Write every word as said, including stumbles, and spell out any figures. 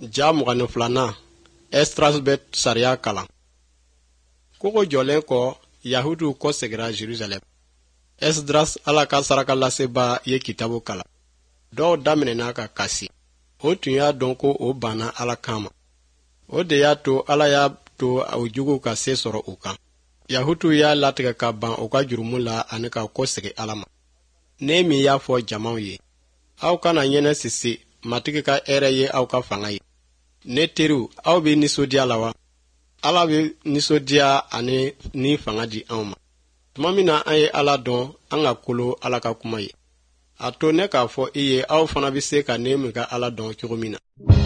Ja mugani filana Esdras bɛ sariya kalan. Kogo jɔlen kɔ Yahudu kɔ segira Jerusalem. Esdras Ala ka saraka laseba ye kitabu kalan. Dɔw daminɛna ka kasi. O tun y'a dɔn ko o banna Ala kama. O de y'a to Ala y'a to o jugu ka se sɔrɔ u kan. Yahudu y'a latigɛ ka ban u ka jurumu la ani ka kɔ segi Ala ma. Ne min y'a fɔ jamaw ye. Aw kana ɲɛnɛ sisi matigi ka hɛrɛ ye aw ka fanga ye. Ne teriw, aw bɛ nisɔndiya la wa? Ala bɛ nisɔndiya ani ni fanga di anw ma. Tuma min na an ye Ala dɔn, an ka kolo Ala ka kuma ye. A to ne k'a fɔ i ye aw fana bɛ se ka ne min ka Ala dɔn cogo min na.